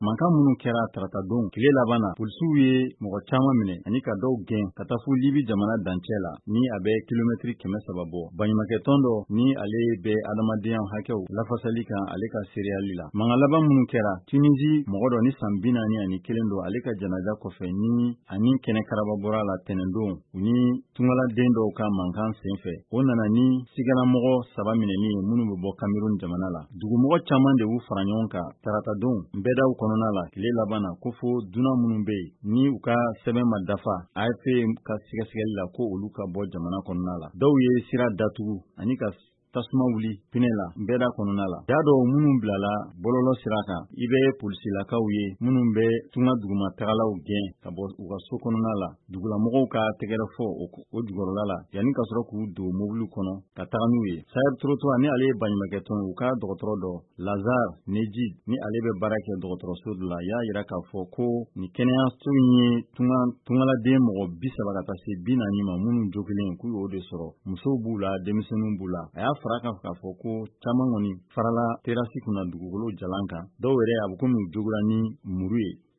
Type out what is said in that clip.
mankan minnu kɛra tarata don tile laban na polisiw ye mɔgɔ caman minɛ ani ka dɔw gɛn ka taa fo Libi jamana dancɛ la ni a bɛ kilomɛtiri 300 bɔ. Baɲumankɛtɔn dɔ ni ale bɛ adamadenya hakɛw lafasali kan ale ka sereyali la. Mankan laban minnu kɛra Tunisie mɔgɔ dɔ ni san 41 don ale ka janaja kɔfɛ ni ani kɛnɛ karaba bɔra la tɛnɛndon u ni tungaladen dɔw ka mankan senfɛ. O nana ni sigalamɔgɔ 3 minɛni ye minnu bɛ bɔ Cameroun jamana la. Dugumɔgɔ caman de y'u fara ɲɔgɔn kan tarata don nbɛdaw kɔnɔna la tile laban na ko fo dunan minnu bɛ yen ni u ka sɛbɛn ma dafa AFP ka sɛgɛsɛgɛli la ko olu ka bɔ jamana kɔnɔna la. Dɔw ye sira datugu ani ka tasuma wuli pinɛ la nbɛda kɔnɔna la. Da dɔw minnu bilala bɔlɔlɔ sira kan i bɛ polisilakaw ye minnu bɛ tunga duguma tagalaw gɛn ka bɔ u ka so kɔnɔna la. Dugulamɔgɔw ka tɛgɛrɛ fɔ o jukɔrɔla la yanni ka sɔrɔ k'u don mobili kɔnɔ ka taga n'u ye. Sayɛb Trottoir ni ale ye baɲumankɛtɔn u ka dɔgɔtɔrɔ dɔ Lazare Neji ni ale bɛ baara kɛ dɔgɔtɔrɔso dɔ la y'a yira k'a fɔ ko ni kɛnɛyaso in ye tungaladen mɔgɔ 30 ka taa se 40 ma minnu jogilen k'u y'o de sɔrɔ. Musow b'u la denmisɛnninw b'u la. A y'a fara kan k'a fɔ ko caman kɔni farala terasi kunna dugukolo jalan kan. Dɔw yɛrɛ a bɛ komi u jogora ni muru ye.